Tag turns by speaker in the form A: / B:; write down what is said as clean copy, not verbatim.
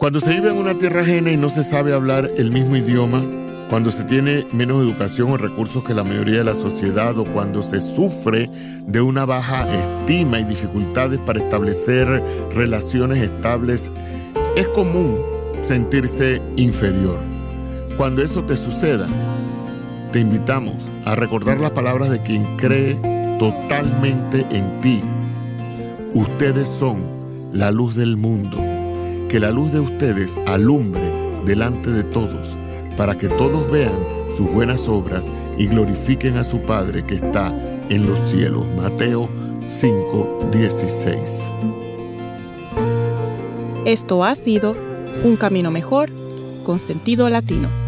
A: Cuando se vive en una tierra ajena y no se sabe hablar el mismo idioma, cuando se tiene menos educación o recursos que la mayoría de la sociedad, o cuando se sufre de una baja estima y dificultades para establecer relaciones estables, es común sentirse inferior. Cuando eso te suceda, te invitamos a recordar las palabras de quien cree totalmente en ti. Ustedes son la luz del mundo. Que la luz de ustedes alumbre delante de todos, para que todos vean sus buenas obras y glorifiquen a su Padre que está en los cielos. Mateo 5:16.
B: Esto ha sido Un Camino Mejor con Sentido Latino.